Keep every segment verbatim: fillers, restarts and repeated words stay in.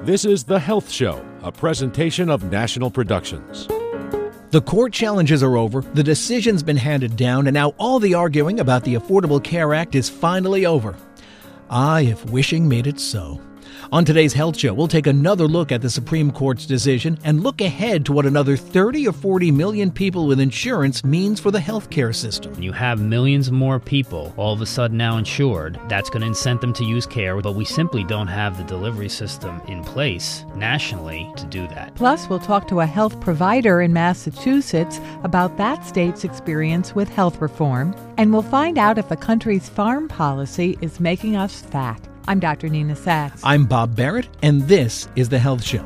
This is The Health Show, a presentation of National Productions. The court challenges are over, the decision's been handed down, and now all the arguing about the Affordable Care Act is finally over. Ah, if wishing made it so. On today's Health Show, we'll take another look at the Supreme Court's decision and look ahead to what another thirty or forty million people with insurance means for the healthcare system. You have millions more people all of a sudden now insured. That's going to incent them to use care, but we simply don't have the delivery system in place nationally to do that. Plus, we'll talk to a health provider in Massachusetts about that state's experience with health reform, and we'll find out if the country's farm policy is making us fat. I'm Doctor Nina Sachs. I'm Bob Barrett, and this is The Health Show.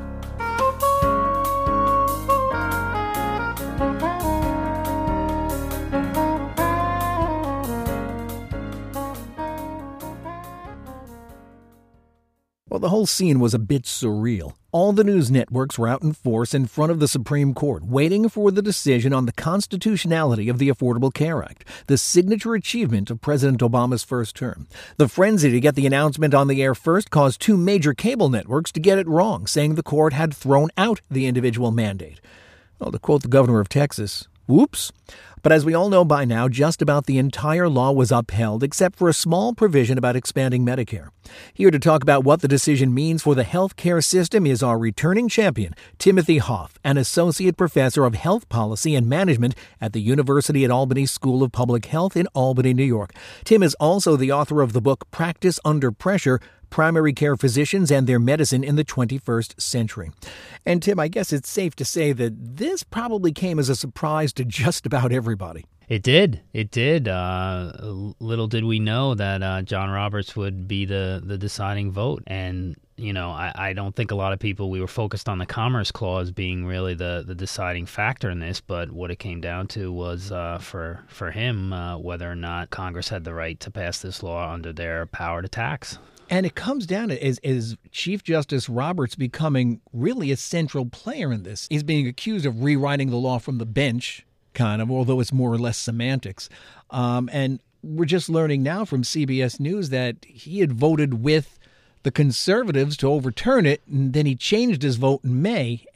Well, the whole scene was a bit surreal. All the news networks were out in force in front of the Supreme Court, waiting for the decision on the constitutionality of the Affordable Care Act, the signature achievement of President Obama's first term. The frenzy to get the announcement on the air first caused two major cable networks to get it wrong, saying the court had thrown out the individual mandate. Well, to quote the governor of Texas, whoops. But as we all know by now, just about the entire law was upheld, except for a small provision about expanding Medicare. Here to talk about what the decision means for the health care system is our returning champion, Timothy Hoff, an associate professor of health policy and management at the University at Albany School of Public Health in Albany, New York. Tim is also the author of the book Practice Under Pressure: Primary Care Physicians and Their Medicine in the twenty-first Century. And Tim, I guess it's safe to say that this probably came as a surprise to just about everybody. It did. It did. Uh, little did we know that uh, John Roberts would be the, the deciding vote. And, you know, I, I don't think a lot of people, we were focused on the Commerce Clause being really the, the deciding factor in this. But what it came down to was uh, for, for him, uh, whether or not Congress had the right to pass this law under their power to tax. And it comes down to is, is Chief Justice Roberts becoming really a central player in this. He's being accused of rewriting the law from the bench, kind of, although it's more or less semantics. Um, and we're just learning now from C B S News that he had voted with the conservatives to overturn it, and then he changed his vote in May,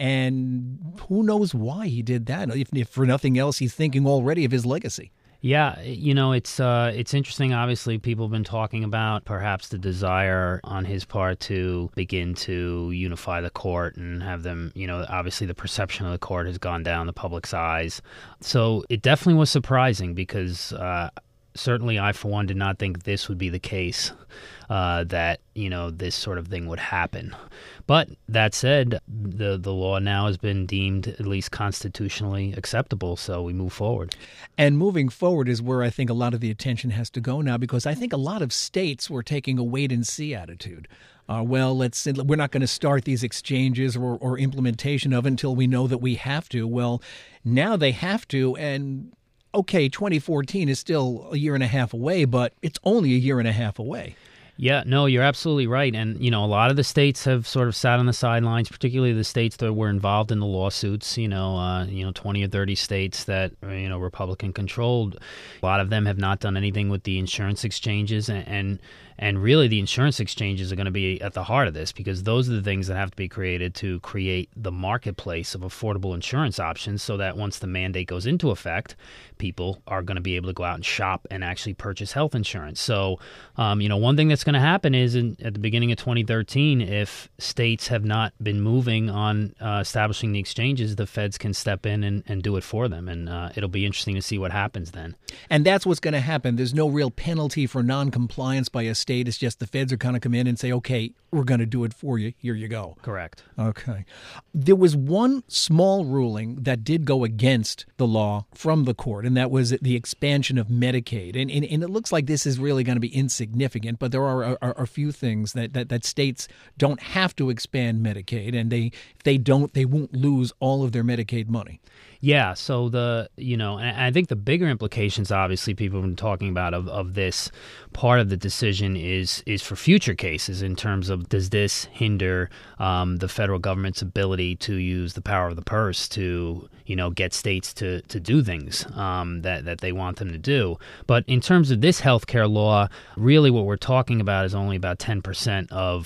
and who knows why he did that. If, if for nothing else, he's thinking already of his legacy. Yeah, you know, it's uh, it's interesting. Obviously, people have been talking about perhaps the desire on his part to begin to unify the court and have them, you know, obviously the perception of the court has gone down, the public's eyes. So it definitely was surprising because uh, certainly I, for one, did not think this would be the case, uh, that, you know, this sort of thing would happen. But that said, the the law now has been deemed at least constitutionally acceptable, so we move forward. And moving forward is where I think a lot of the attention has to go now, because I think a lot of states were taking a wait-and-see attitude. Uh, well, let's we're not going to start these exchanges or, or implementation of it until we know that we have to. Well, now they have to, and okay, twenty fourteen is still a year and a half away, but it's only a year and a half away. Yeah, no, you're absolutely right. And, you know, a lot of the states have sort of sat on the sidelines, particularly the states that were involved in the lawsuits, you know, uh, you know, twenty or thirty states that, you know, Republican controlled. A lot of them have not done anything with the insurance exchanges. And, and, and really the insurance exchanges are going to be at the heart of this, because those are the things that have to be created to create the marketplace of affordable insurance options so that once the mandate goes into effect, people are going to be able to go out and shop and actually purchase health insurance. So, um, you know, one thing that's going to happen is in, at the beginning of twenty thirteen, if states have not been moving on uh, establishing the exchanges, the feds can step in and, and do it for them. And uh, it'll be interesting to see what happens then. And that's what's going to happen. There's no real penalty for noncompliance by a state. It's just the feds are going to come in and say, okay, we're going to do it for you. Here you go. Correct. Okay. There was one small ruling that did go against the law from the court, and that was the expansion of Medicaid. And, and, and it looks like this is really going to be insignificant, but there are, are, are a few things that, that, that states don't have to expand Medicaid, and they if they don't, they won't lose all of their Medicaid money. Yeah, so the, you know, and I think the bigger implications, obviously, people have been talking about of, of this part of the decision is is for future cases in terms of, does this hinder um, the federal government's ability to use the power of the purse to, you know, get states to, to do things um, that, that they want them to do. But in terms of this healthcare law, really what we're talking about is only about ten percent of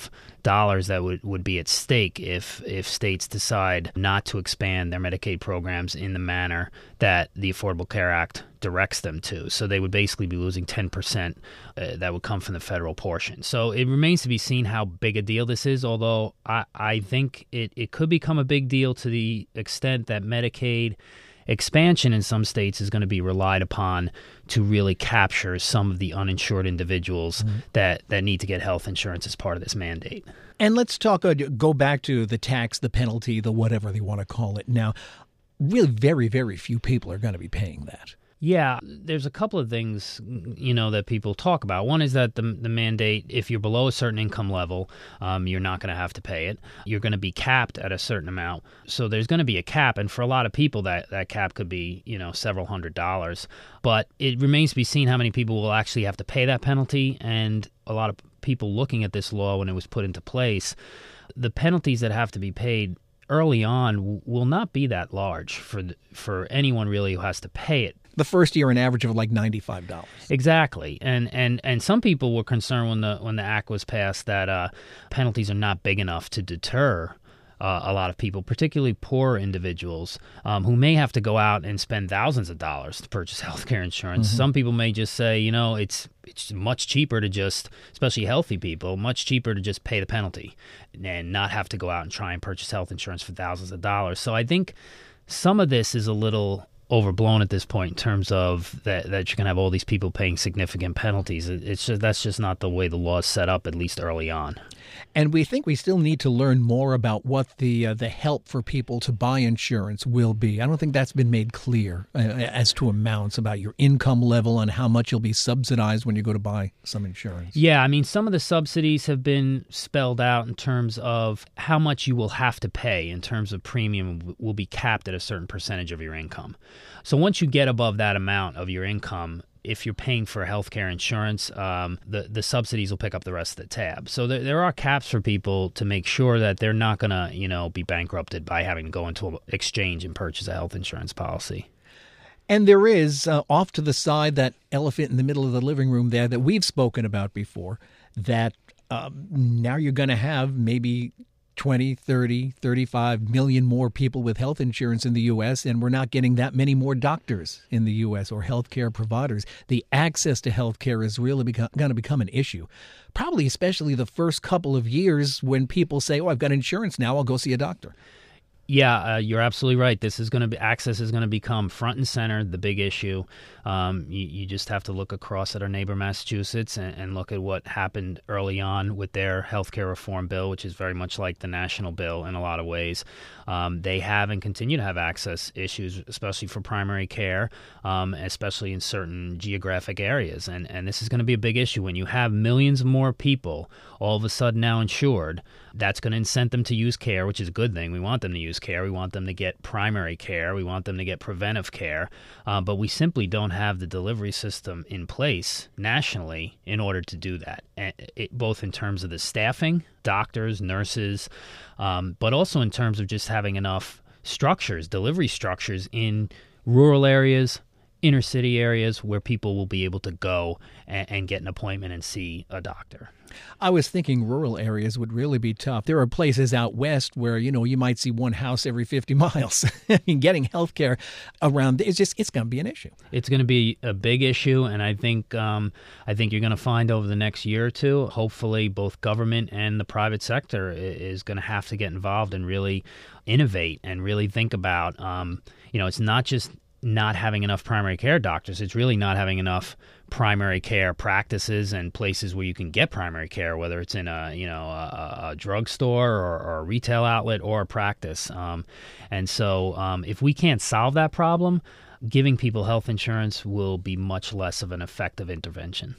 dollars that would, would be at stake if if states decide not to expand their Medicaid programs in the manner that the Affordable Care Act directs them to. So they would basically be losing ten percent uh, that would come from the federal portion. So it remains to be seen how big a deal this is, although I, I think it, it could become a big deal to the extent that Medicaid expansion in some states is going to be relied upon to really capture some of the uninsured individuals mm-hmm. that, that need to get health insurance as part of this mandate. And let's talk, uh, go back to the tax, the penalty, the whatever they want to call it. Now, really very, very few people are going to be paying that. Yeah, there's a couple of things, you know, that people talk about. One is that the the mandate, if you're below a certain income level, um, you're not going to have to pay it. You're going to be capped at a certain amount. So there's going to be a cap. And for a lot of people, that, that cap could be, you know, several hundred dollars. But it remains to be seen how many people will actually have to pay that penalty. And a lot of people looking at this law when it was put into place, the penalties that have to be paid early on will not be that large for for anyone really who has to pay it. The first year, an average of like ninety-five dollars. Exactly, and and and some people were concerned when the when the act was passed that uh, penalties are not big enough to deter uh, a lot of people, particularly poor individuals um, who may have to go out and spend thousands of dollars to purchase health care insurance. Mm-hmm. Some people may just say, you know, it's it's much cheaper to just, especially healthy people, much cheaper to just pay the penalty and not have to go out and try and purchase health insurance for thousands of dollars. So I think some of this is a little overblown at this point in terms of that, that you're going to have all these people paying significant penalties. It's just, that's just not the way the law is set up, at least early on. And we think we still need to learn more about what the uh, the help for people to buy insurance will be. I don't think that's been made clear uh, as to amounts about your income level and how much you'll be subsidized when you go to buy some insurance. Yeah, I mean, some of the subsidies have been spelled out in terms of how much you will have to pay in terms of premium will be capped at a certain percentage of your income. So once you get above that amount of your income, if you're paying for healthcare insurance, um, the, the subsidies will pick up the rest of the tab. So there, there are caps for people to make sure that they're not going to, you know, be bankrupted by having to go into an exchange and purchase a health insurance policy. And there is, uh, off to the side, that elephant in the middle of the living room there that we've spoken about before, that um, now you're going to have maybe twenty, thirty, thirty-five million more people with health insurance in the U S, and we're not getting that many more doctors in the U S or healthcare providers. The access to healthcare is really become, going to become an issue, probably especially the first couple of years when people say, oh, I've got insurance now, I'll go see a doctor. Yeah, uh, you're absolutely right. This is going to be access is going to become front and center, the big issue. Um, you, you just have to look across at our neighbor Massachusetts and, and look at what happened early on with their healthcare reform bill, which is very much like the national bill in a lot of ways. Um, they have and continue to have access issues, especially for primary care, um, especially in certain geographic areas. And, and this is going to be a big issue. When you have millions more people all of a sudden now insured, that's going to incent them to use care, which is a good thing. We want them to use care. We want them to get primary care. We want them to get preventive care. Uh, but we simply don't have the delivery system in place nationally in order to do that, and it, both in terms of the staffing, doctors, nurses, um, but also in terms of just having enough structures, delivery structures in rural areas, inner city areas where people will be able to go and, and get an appointment and see a doctor. I was thinking rural areas would really be tough. There are places out west where, you know, you might see one house every fifty miles. I mean, getting health care around, it's just, it's going to be an issue. It's going to be a big issue, and I think um, I think you're going to find over the next year or two, hopefully both government and the private sector is going to have to get involved and really innovate and really think about, um, you know, it's not just not having enough primary care doctors. It's really not having enough primary care practices and places where you can get primary care, whether it's in a you know a, a drugstore or, or a retail outlet or a practice. Um, and so, um, if we can't solve that problem, giving people health insurance will be much less of an effective intervention.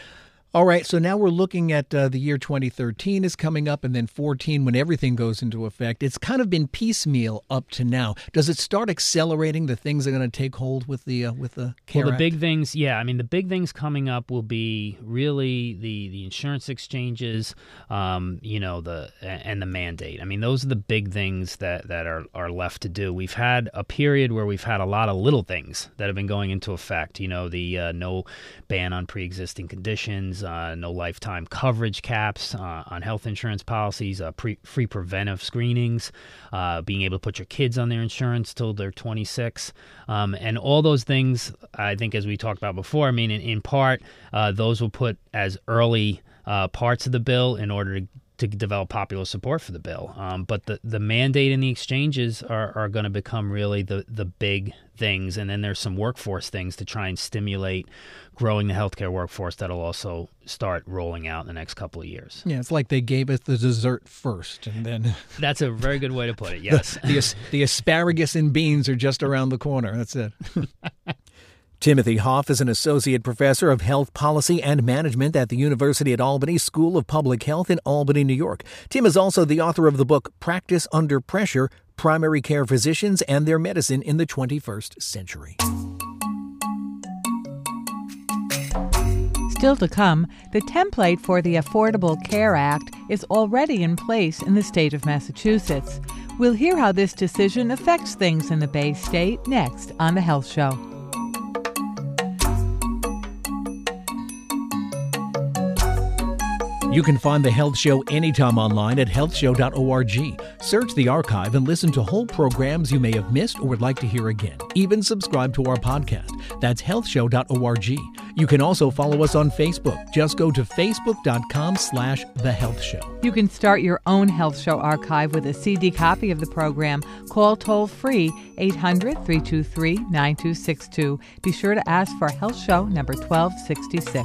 All right, so now we're looking at uh, the year twenty thirteen is coming up, and then fourteen when everything goes into effect. It's kind of been piecemeal up to now. Does it start accelerating the things that are going to take hold with the uh, with the CARE Well, the Act? big things, yeah. I mean, the big things coming up will be really the the insurance exchanges, um, you know, the and the mandate. I mean, those are the big things that that are are left to do. We've had a period where we've had a lot of little things that have been going into effect. You know, the uh, no ban on pre-existing conditions. things, uh, no lifetime coverage caps uh, on health insurance policies, uh, pre- free preventive screenings, uh, being able to put your kids on their insurance till they're twenty-six, um, and all those things, I think, as we talked about before, I mean, in, in part, uh, those will put as early uh, parts of the bill in order to to develop popular support for the bill. Um, but the, the mandate and the exchanges are, are going to become really the, the big things. And then there's some workforce things to try and stimulate growing the healthcare workforce that'll also start rolling out in the next couple of years. Yeah, it's like they gave us the dessert first, and then... That's a very good way to put it, yes. the, the, the asparagus and beans are just around the corner. That's it. Timothy Hoff is an associate professor of health policy and management at the University at Albany School of Public Health in Albany, New York. Tim is also the author of the book Practice Under Pressure: Primary Care Physicians and Their Medicine in the twenty-first Century. Still to come, the template for the Affordable Care Act is already in place in the state of Massachusetts. We'll hear how this decision affects things in the Bay State next on The Health Show. You can find The Health Show anytime online at health show dot org. Search the archive and listen to whole programs you may have missed or would like to hear again. Even subscribe to our podcast. That's health show dot org. You can also follow us on Facebook. Just go to facebook dot com slash The Health Show. You can start your own Health Show archive with a C D copy of the program. Call toll-free eight hundred, three two three, nine two six two. Be sure to ask for Health Show number twelve sixty-six.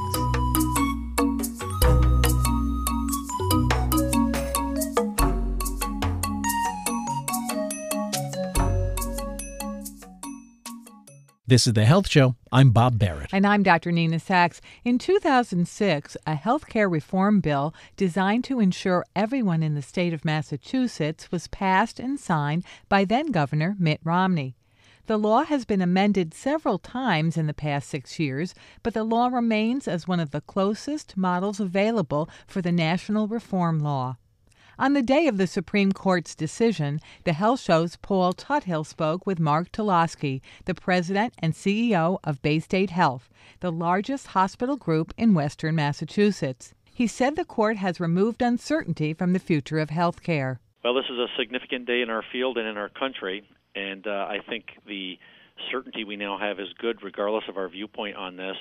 This is The Health Show. I'm Bob Barrett. And I'm Doctor Nina Sachs. In two thousand six, a health care reform bill designed to ensure everyone in the state of Massachusetts was passed and signed by then-Governor Mitt Romney. The law has been amended several times in the past six years, but the law remains as one of the closest models available for the national reform law. On the day of the Supreme Court's decision, The Health Show's Paul Tuthill spoke with Mark Tulosky, the president and C E O of Bay State Health, the largest hospital group in western Massachusetts. He said the court has removed uncertainty from the future of health care. Well, this is a significant day in our field and in our country, and uh, I think the certainty we now have is good regardless of our viewpoint on this.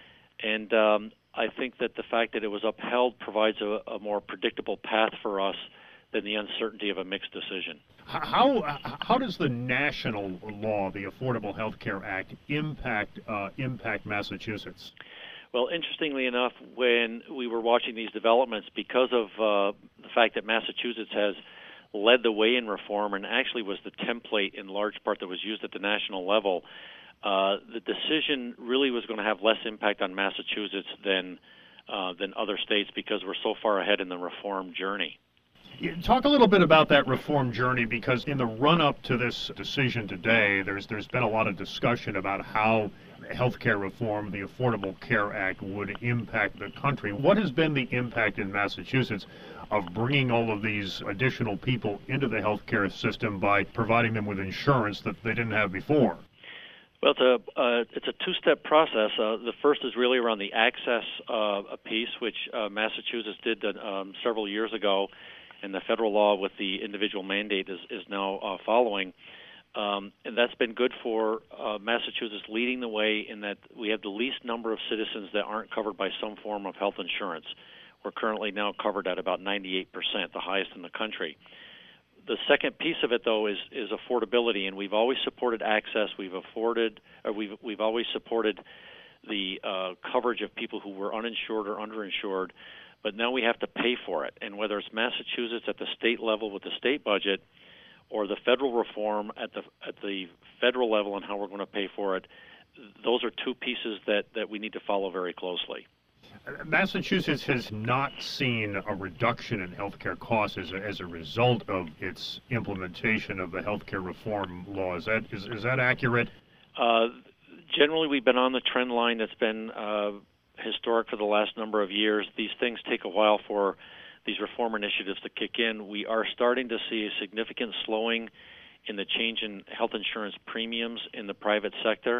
And um, I think that the fact that it was upheld provides a, a more predictable path for us than the uncertainty of a mixed decision. How how does the national law, the Affordable Health Care Act, impact uh, impact Massachusetts? Well, interestingly enough, when we were watching these developments, because of uh, the fact that Massachusetts has led the way in reform and actually was the template in large part that was used at the national level, uh, the decision really was going to have less impact on Massachusetts than uh, than other states because we're so far ahead in the reform journey. Talk a little bit about that reform journey, because in the run-up to this decision today, there's there's been a lot of discussion about how healthcare reform, the Affordable Care Act, would impact the country. What has been the impact in Massachusetts of bringing all of these additional people into the healthcare system by providing them with insurance that they didn't have before? Well, it's a, uh, it's a two-step process. Uh, the first is really around the access uh, piece, which uh, Massachusetts did um, several years ago, and the federal law with the individual mandate is, is now uh, following. Um, and that's been good for uh, Massachusetts, leading the way in that we have the least number of citizens that aren't covered by some form of health insurance. We're currently now covered at about ninety-eight percent, the highest in the country. The second piece of it, though, is is affordability, and we've always supported access. We've afforded, or we've we've always supported the uh, coverage of people who were uninsured or underinsured, but now we have to pay for it. And whether it's Massachusetts at the state level with the state budget, or the federal reform at the at the federal level and how we're going to pay for it, those are two pieces that, that we need to follow very closely. Massachusetts has not seen a reduction in healthcare costs as a, as a result of its implementation of the healthcare reform law. Is that is, is that accurate? Uh, generally, we've been on the trend line that's been uh, historic for the last number of years. These things take a while for these reform initiatives to kick in. We are starting to see a significant slowing in the change in health insurance premiums in the private sector,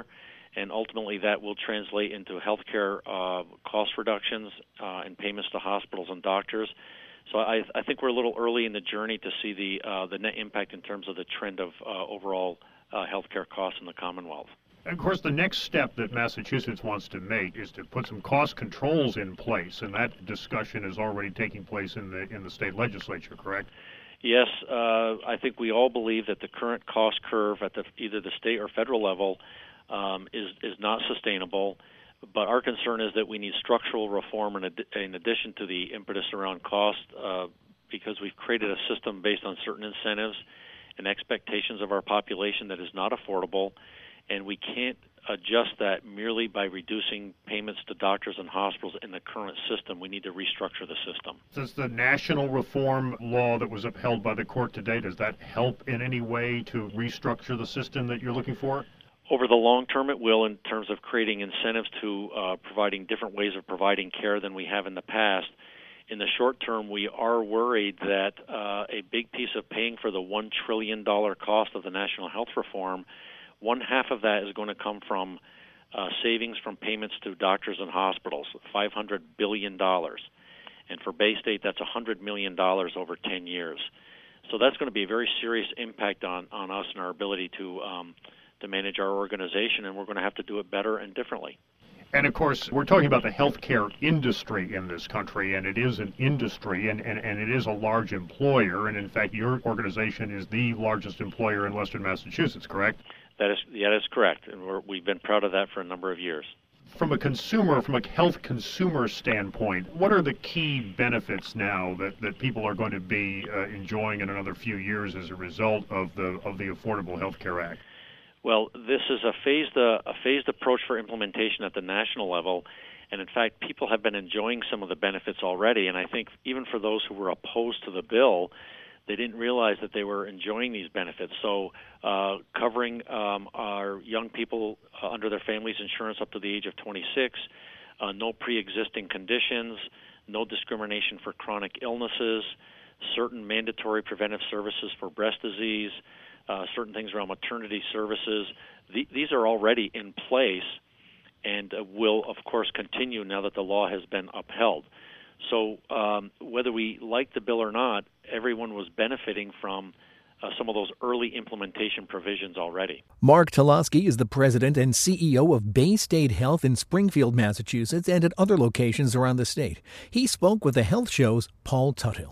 and ultimately that will translate into healthcare uh, cost reductions uh, and payments to hospitals and doctors. So I, I think we're a little early in the journey to see the uh, the net impact in terms of the trend of uh, overall uh, healthcare costs in the Commonwealth. And of course, the next step that Massachusetts wants to make is to put some cost controls in place, and that discussion is already taking place in the in the state legislature, correct? Yes, uh, I think we all believe that the current cost curve at the, either the state or federal level um, is is not sustainable. But our concern is that we need structural reform in, ad- in addition to the impetus around cost, uh, because we've created a system based on certain incentives and expectations of our population that is not affordable, and we can't adjust that merely by reducing payments to doctors and hospitals in the current system. We need to restructure the system. Does the national reform law that was upheld by the court today, does that help in any way to restructure the system that you're looking for? Over the long term, it will in terms of creating incentives to uh, providing different ways of providing care than we have in the past. In the short term, we are worried that uh, a big piece of paying for the one trillion dollars cost of the national health reform, one half of that is going to come from uh, savings from payments to doctors and hospitals, five hundred billion dollars. And for Bay State, that's one hundred million dollars over ten years. So that's going to be a very serious impact on, on us and our ability to um, to manage our organization, and we're going to have to do it better and differently. And, of course, we're talking about the healthcare industry in this country, and it is an industry, and, and, and it is a large employer, and, in fact, your organization is the largest employer in Western Massachusetts, correct? That is, yeah, that is correct, and we're, we've been proud of that for a number of years. From a consumer, from a health consumer standpoint, what are the key benefits now that, that people are going to be uh, enjoying in another few years as a result of the of the Affordable Health Care Act? Well, this is a phased uh, a phased approach for implementation at the national level, and in fact, people have been enjoying some of the benefits already. And I think even for those who were opposed to the bill, they didn't realize that they were enjoying these benefits. So, uh, covering um, our young people uh, under their family's insurance up to the age of twenty-six, uh, no pre-existing conditions, no discrimination for chronic illnesses, certain mandatory preventive services for breast disease. Uh, certain things around maternity services. The, these are already in place and uh, will, of course, continue now that the law has been upheld. So um, whether we like the bill or not, everyone was benefiting from uh, some of those early implementation provisions already. Mark Tulosky is the president and C E O of Bay State Health in Springfield, Massachusetts, and at other locations around the state. He spoke with the Health Show's Paul Tuthill.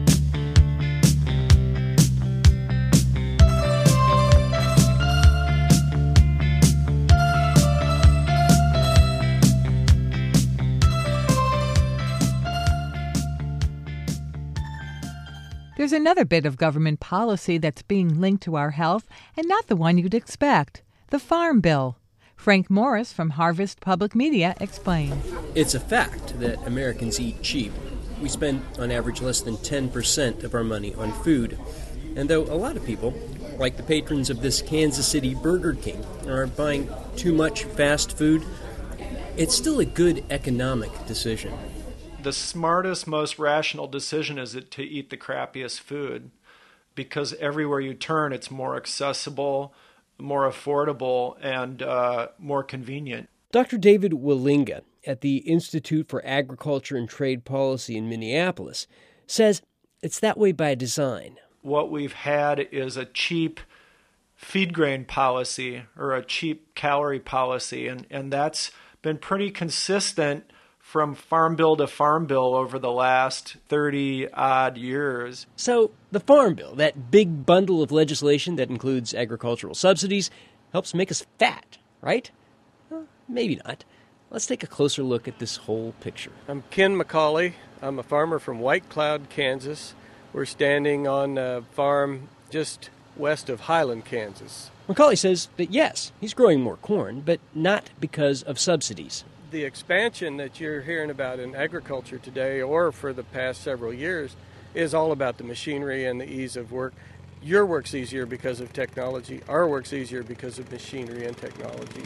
There's another bit of government policy that's being linked to our health, and not the one you'd expect, the Farm Bill. Frank Morris from Harvest Public Media explains. It's a fact that Americans eat cheap. We spend, on average, less than ten percent of our money on food. And though a lot of people, like the patrons of this Kansas City Burger King, are buying too much fast food, it's still a good economic decision. The smartest, most rational decision is it to eat the crappiest food, because everywhere you turn, it's more accessible, more affordable, and uh, more convenient. Doctor David Wallinga at the Institute for Agriculture and Trade Policy in Minneapolis says it's that way by design. What we've had is a cheap feed grain policy or a cheap calorie policy, and, and that's been pretty consistent from Farm Bill to Farm Bill over the last thirty-odd years. So the Farm Bill, that big bundle of legislation that includes agricultural subsidies, helps make us fat, right? Well, maybe not. Let's take a closer look at this whole picture. I'm Ken McCauley. I'm a farmer from White Cloud, Kansas. We're standing on a farm just west of Highland, Kansas. McCauley says that yes, he's growing more corn, but not because of subsidies. The expansion that you're hearing about in agriculture today, or for the past several years, is all about the machinery and the ease of work. Your work's easier because of technology. Our work's easier because of machinery and technology.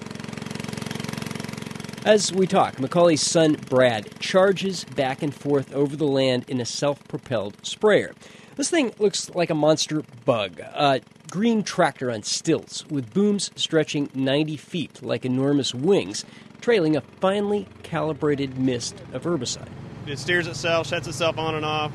As we talk, McCauley's son, Brad, charges back and forth over the land in a self-propelled sprayer. This thing looks like a monster bug. Uh, green tractor on stilts with booms stretching ninety feet like enormous wings, trailing a finely calibrated mist of herbicide. It steers itself, shuts itself on and off.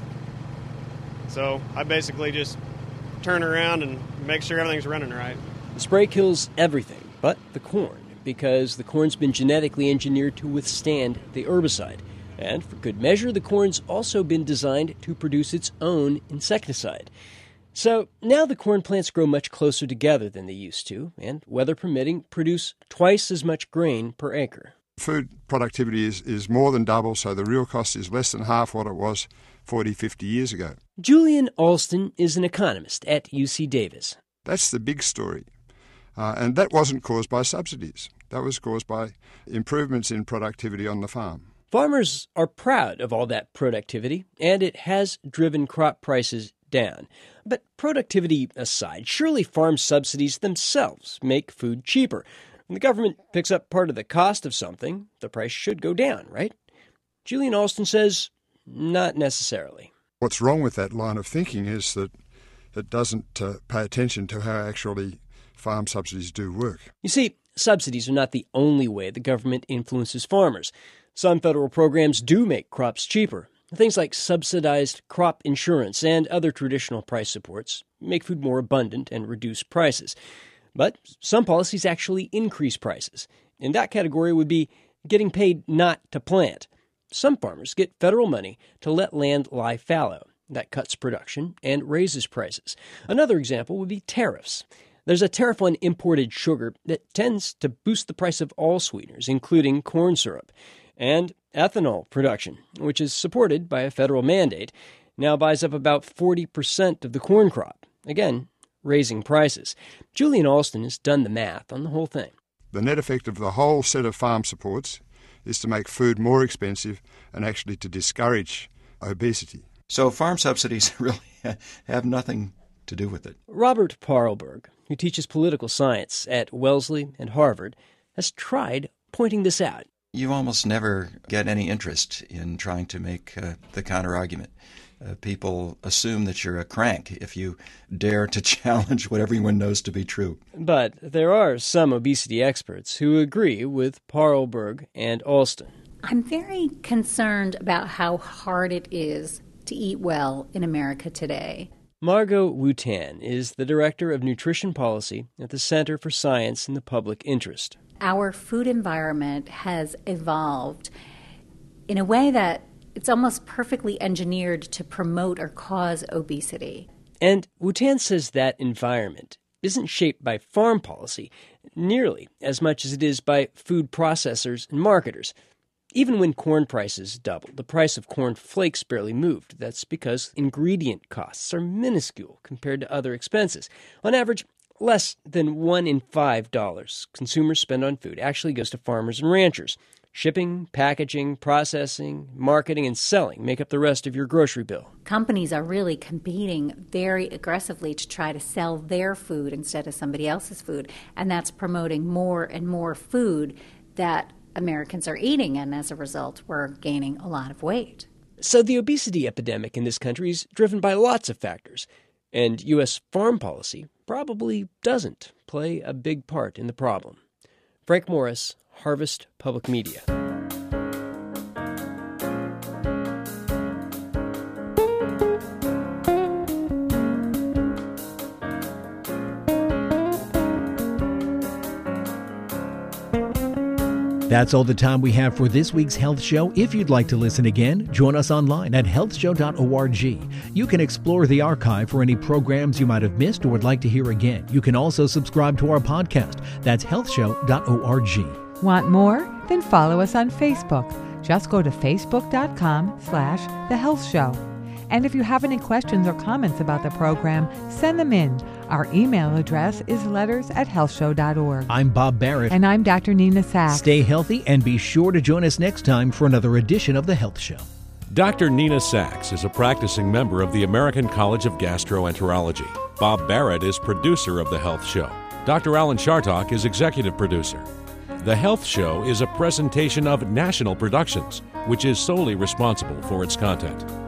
So I basically just turn around and make sure everything's running right. The spray kills everything but the corn, because the corn's been genetically engineered to withstand the herbicide. And for good measure, the corn's also been designed to produce its own insecticide. So now the corn plants grow much closer together than they used to, and, weather permitting, produce twice as much grain per acre. Food productivity is, is more than double, so the real cost is less than half what it was forty, fifty years ago. Julian Alston is an economist at U C Davis. That's the big story. Uh, and that wasn't caused by subsidies. That was caused by improvements in productivity on the farm. Farmers are proud of all that productivity, and it has driven crop prices down. But productivity aside, surely farm subsidies themselves make food cheaper. When the government picks up part of the cost of something, the price should go down, right? Julian Alston says, not necessarily. What's wrong with that line of thinking is that it doesn't uh, pay attention to how actually farm subsidies do work. You see, subsidies are not the only way the government influences farmers. Some federal programs do make crops cheaper. Things like subsidized crop insurance and other traditional price supports make food more abundant and reduce prices. But some policies actually increase prices. In that category would be getting paid not to plant. Some farmers get federal money to let land lie fallow. That cuts production and raises prices. Another example would be tariffs. There's a tariff on imported sugar that tends to boost the price of all sweeteners, including corn syrup. And ethanol production, which is supported by a federal mandate, now buys up about forty percent of the corn crop. Again, raising prices. Julian Alston has done the math on the whole thing. The net effect of the whole set of farm supports is to make food more expensive and actually to discourage obesity. So farm subsidies really have nothing to do with it. Robert Paarlberg, who teaches political science at Wellesley and Harvard, has tried pointing this out. You almost never get any interest in trying to make uh, the counter-argument. Uh, people assume that you're a crank if you dare to challenge what everyone knows to be true. But there are some obesity experts who agree with Paarlberg and Alston. I'm very concerned about how hard it is to eat well in America today. Margot Wu-Tan is the Director of Nutrition Policy at the Center for Science in the Public Interest. Our food environment has evolved in a way that it's almost perfectly engineered to promote or cause obesity. And Wu-Tan says that environment isn't shaped by farm policy nearly as much as it is by food processors and marketers. Even when corn prices doubled, the price of corn flakes barely moved. That's because ingredient costs are minuscule compared to other expenses. On average, less than one in five dollars consumers spend on food actually goes to farmers and ranchers. Shipping, packaging, processing, marketing, and selling make up the rest of your grocery bill. Companies are really competing very aggressively to try to sell their food instead of somebody else's food, and that's promoting more and more food that Americans are eating, and as a result, we're gaining a lot of weight. So the obesity epidemic in this country is driven by lots of factors, and U S farm policy probably doesn't play a big part in the problem. Frank Morris, Harvest Public Media. That's all the time we have for this week's Health Show. If you'd like to listen again, join us online at health show dot org. You can explore the archive for any programs you might have missed or would like to hear again. You can also subscribe to our podcast. That's health show dot org. Want more? Then follow us on Facebook. Just go to facebook.com slash The Health Show. And if you have any questions or comments about the program, send them in. Our email address is letters at health show dot org. I'm Bob Barrett. And I'm Doctor Nina Sachs. Stay healthy and be sure to join us next time for another edition of The Health Show. Doctor Nina Sachs is a practicing member of the American College of Gastroenterology. Bob Barrett is producer of The Health Show. Doctor Alan Chartock is executive producer. The Health Show is a presentation of National Productions, which is solely responsible for its content.